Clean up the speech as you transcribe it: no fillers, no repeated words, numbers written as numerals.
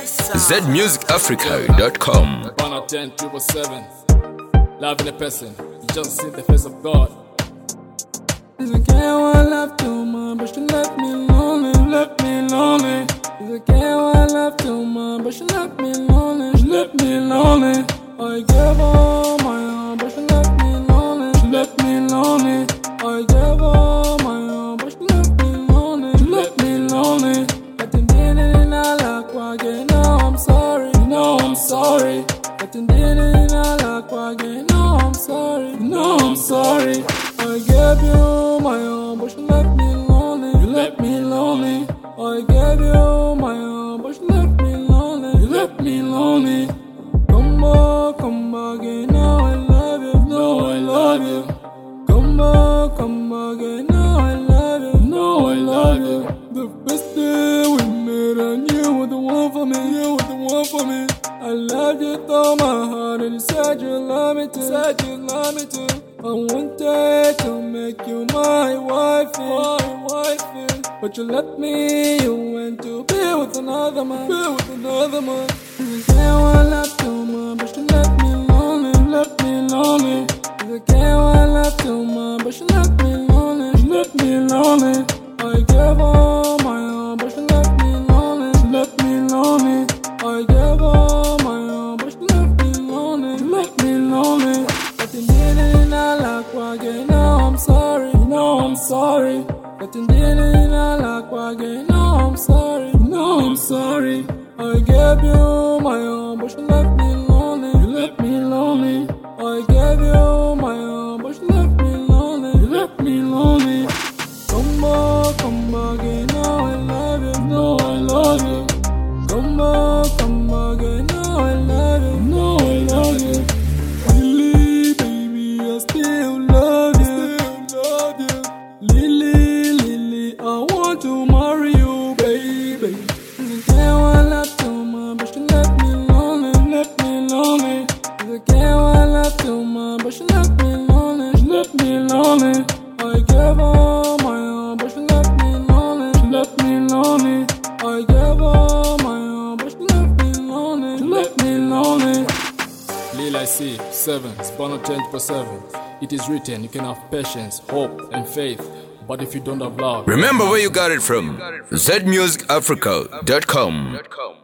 zmusicafrica.com. 110,777. Loving a person, you just see the face of God. It's okay, I love too much, but she left me lonely, left me lonely. It's okay, I love too much, but she left me lonely, she left me lonely. I gave her my heart, but she left me lonely, she left me lonely. I gave her my heart, but she left me lonely, she left me lonely. I didn't did it in a lack again, now I'm sorry, you know I'm sorry. I didn't did it in a lack again, now I'm sorry, you know I'm sorry. I gave you my heart, but you left me lonely, you left me lonely. I gave you my heart, but you left me lonely, you left me lonely. Come back again, now I love you, now I love you. Come back again, now I love you, now I love you. The first day we met and you were the one for me, you were the one for me. I loved you through my heart and you said you love me too, said you love me too. I wanted to make you my wifey, but you left me, you went to be with another man, be with another man. You say I love too much, but you left me lonely, left me lonely. You say I love too much, but you left me lonely, she left me lonely. I gave her my heart, but she left me lonely, she left me lonely. I gave her my heart, but she left me lonely, she left me lonely. Nothing did it in a lack again, now I'm sorry, you know I'm sorry. Nothing did it in a lack again, now I'm sorry, you know I'm sorry. I gave you my heart, but she left me lonely, you left me lonely. I gave you my heart, but she left me lonely, you left me lonely. Come back again, now I love you, now I love you. Come back again, now I love you, now I love you. Lily, baby, I still love you, Lily, I want to marry you, baby. It's okay, I love too much, but she left me lonely, left me lonely. It's okay, I love too much, but she left me lonely, she left me lonely. I gave her my heart, but she left me lonely, she left me lonely. I gave her my heart, but she left me lonely, she left me lonely. Lil I see 7, Spano 10,7. It is written, you can have patience, hope, and faith, but if you don't have love, Remember where you got it from. zmusicafrica.com.